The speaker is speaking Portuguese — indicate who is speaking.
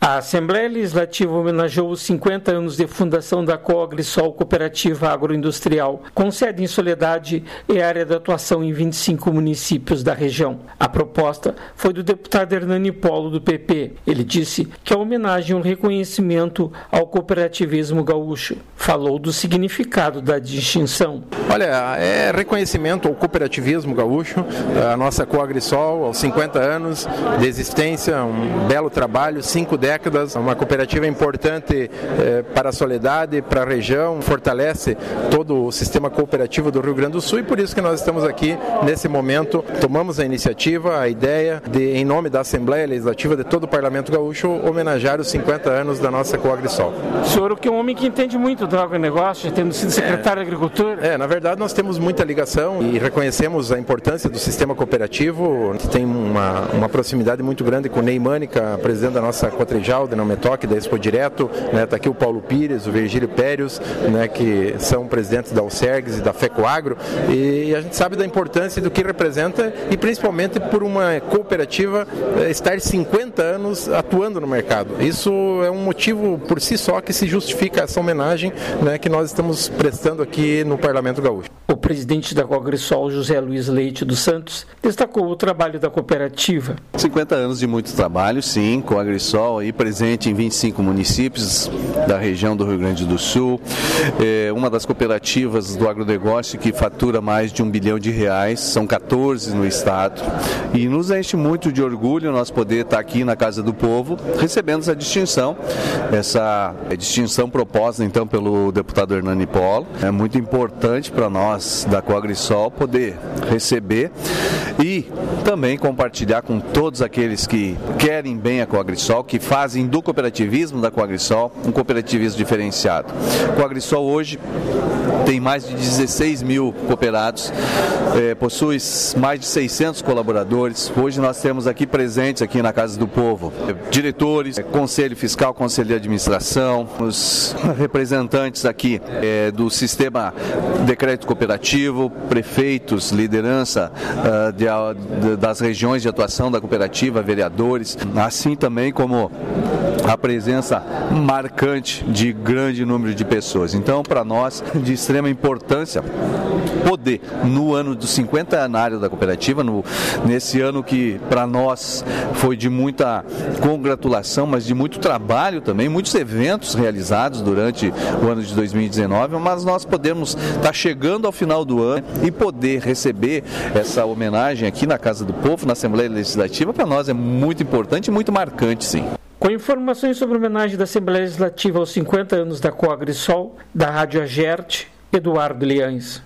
Speaker 1: A Assembleia Legislativa homenageou os 50 anos de fundação da Coagrisol Cooperativa Agroindustrial, com sede em Soledade e área de atuação em 25 municípios da região. A proposta foi do deputado Hernani Polo, do PP. Ele disse que a homenagem é um reconhecimento ao cooperativismo gaúcho. Falou do significado da distinção.
Speaker 2: Olha, é reconhecimento ao cooperativismo gaúcho, a nossa Coagrisol, aos 50 anos de existência, um belo trabalho, 5 décadas, uma cooperativa importante para a Soledade, para a região, fortalece todo o sistema cooperativo do Rio Grande do Sul e por isso que nós estamos aqui nesse momento, tomamos a iniciativa, a ideia de, em nome da Assembleia Legislativa de todo o Parlamento Gaúcho, homenagear os 50 anos da nossa Coagrisol.
Speaker 1: O senhor que é um homem que entende muito do agronegócio, tendo sido secretário de Agricultura.
Speaker 2: Na verdade nós temos muita ligação e reconhecemos a importância do sistema cooperativo, tem uma proximidade muito grande com o Ney Mânica, presidente da nossa Cotrijal, da Não Me Toque, da Expo Direto, está aqui o Paulo Pires, o Virgílio Périos, que são presidentes da Alcergues e da FECOAGRO, e a gente sabe da importância do que representa e principalmente por uma cooperativa estar 50 anos atuando no mercado. Isso é um motivo por si só que se justifica essa homenagem que nós estamos prestando aqui no Parlamento Gaúcho.
Speaker 1: O presidente da Coagrisol, José Luiz Leite dos Santos, destacou o trabalho da cooperativa.
Speaker 3: 50 anos de muito trabalho, sim, Coagrisol aí presente em 25 municípios da região do Rio Grande do Sul, uma das cooperativas do agronegócio que fatura mais de R$1 bilhão, são 14 no estado, e nos enche muito de orgulho nós poder estar aqui na Casa do Povo recebendo essa distinção proposta então pelo deputado Hernani Polo. É muito importante para nós da Coagrisol poder receber e também compartilhar com todos aqueles que querem bem a Coagrisol, que fazem do cooperativismo da Coagrisol um cooperativismo diferenciado. A Coagrisol hoje tem mais de 16 mil cooperados, possui mais de 600 colaboradores. Hoje nós temos aqui presentes aqui na Casa do Povo diretores, conselho fiscal, conselho de administração, os representantes aqui do sistema de crédito cooperativo, prefeitos, liderança das regiões de atuação da cooperativa, vereadores, assim também como a presença marcante de grande número de pessoas. Então, para nós, de extrema importância poder, no ano do 50º da cooperativa, nesse ano que para nós foi de muita congratulação, mas de muito trabalho também, muitos eventos realizados durante o ano de 2019, mas nós podemos estar chegando ao final do ano e poder receber essa homenagem aqui na Casa do Povo, na Assembleia Legislativa, para nós é muito importante e muito marcante, sim.
Speaker 1: Com informações sobre a homenagem da Assembleia Legislativa aos 50 anos da Coagrisol, da Rádio Agerte, Eduardo Liães.